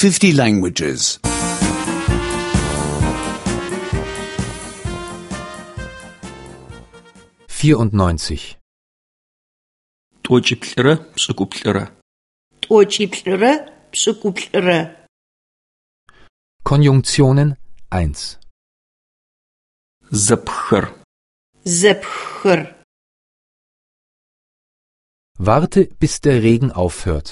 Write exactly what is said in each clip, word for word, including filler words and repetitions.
fifty languages. vierundneunzig. T'oç'iplh'ıre pş'ık'uplh'ıre. T'oç'iplh'ıre pş'ık'uplh'ıre. Konjunktionen eins. Zepxer. Zepxer. Warte, bis der Regen aufhört.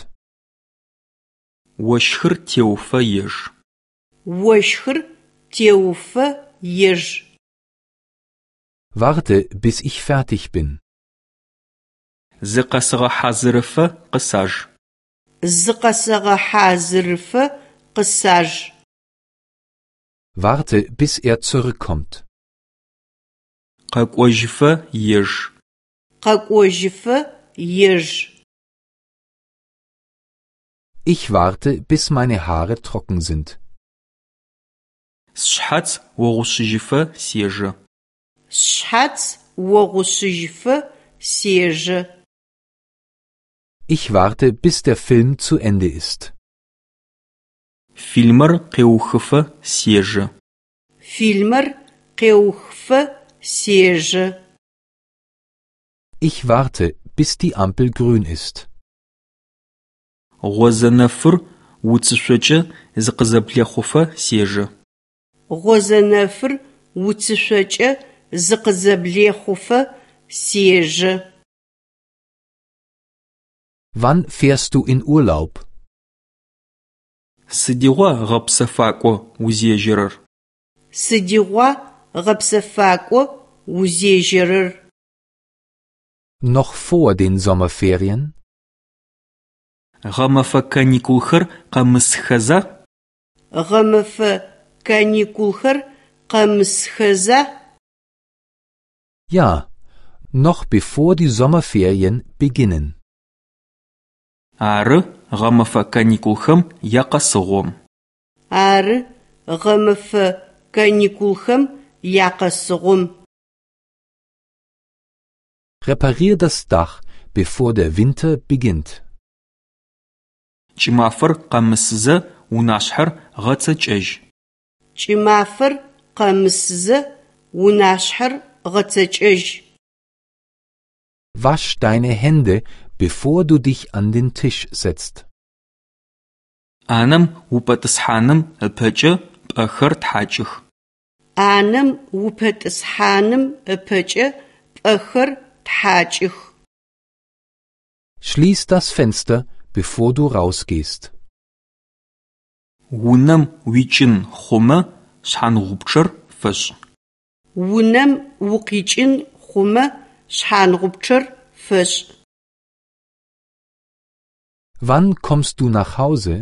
Voşxır têufe yêj. Voşxır têufe yêj. Warte, bis ich fertig bin. Zıkhesığehazırıfe khısajj. Zıkhesığehazırıfe khısajj. Warte, bis er zurückkommt. Khek'ojıfe yêj. Khek'ojıfe yêj. Ich warte, bis meine Haare trocken sind. Sşhats voğuşıjıfe sêjı. Sşhats voğuşıjıfe sêjı. Ich warte, bis der Film zu Ende ist. Filmer khêuxıfe sêjı. Filmer khêuxıfe sêjı. Ich warte, bis die Ampel grün ist. Ğozenefır vutsışsoç'e zıkhızeblexhufe sêjı. Ğozenefır vutsışsoç'e zıkhızeblexhufe sêjı. Wann fährst du in Urlaub? Sıdiğo ğepsefak'o vuzêjırer. Sıdiğo ğepsefak'o vuzêjırer. Noch vor den Sommerferien? Ğemefe kanikulxer khemısxeza? Ğemefe kanikulxer khemısxeza? Ja, noch bevor die Sommerferien beginnen. Arı, ğemefe kanikulxem yakasığom. Arı, ğemefe kanikulxem yakasığom. Reparier das Dach, bevor der Winter beginnt. Ç'ımafer khemısıze vunaşsher ğetseç'ej. Ç'ımafer khemısıze vunaşsher ğetseç'ej. Wasch deine Hände, bevor du dich an den Tisch setzt. Anem vupet'ıshanım ıpeç'e p'exer thaç'ıx. Anem vupet'ıshanım ıpeç'e p'exer thaç'ıx. Schließ das Fenster, bevor du rausgehst. Vunem viç'ın xhume şshanğupççer feş'. Vunem vukhiç'ın xume şshanğupççer feş'. Wann kommst du nach Hause?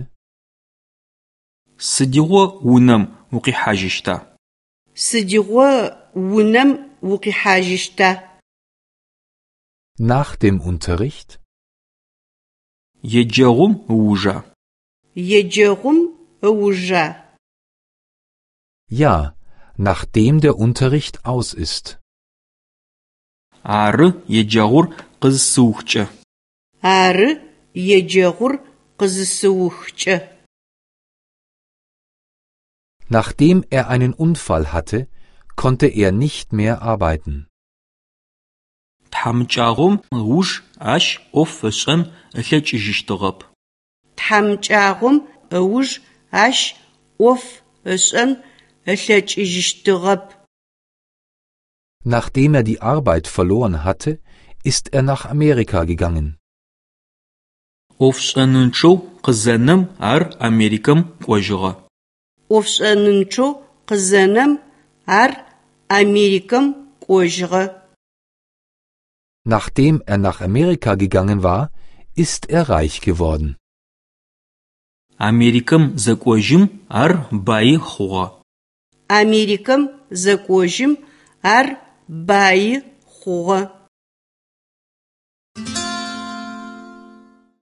Sıdiğo vunem vukhihajışta? Sıdiğo vunem vukhihajışta? Nach dem Unterricht? Yêceğum ıuja. Yêceğum ıuja. Ja, nachdem der Unterricht aus ist. Arı, yêceğur khızsıuxç'e. Arı, yêceğur khızsıuxç'e. Nachdem er einen Unfall hatte, konnte er nicht mehr arbeiten. Thamç'ağum ıuj aş of ış'en ılheç'ıjıştığep. Thamç'ağum ıuj aş of ış'en ılheç'ıjıştığep. Nachdem er die Arbeit verloren hatte, ist er nach Amerika gegangen. Ofş'enınççıu khızenem ar Amerikem k'ojığe. Ofş'enınççıu khızenem ar Amerikem k'ojığe. Nachdem er nach Amerika gegangen war, ist er reich geworden. Amerikem zek'ojım ar bayi xhuğe. Amerikem zek'ojım ar bayi xhuğe.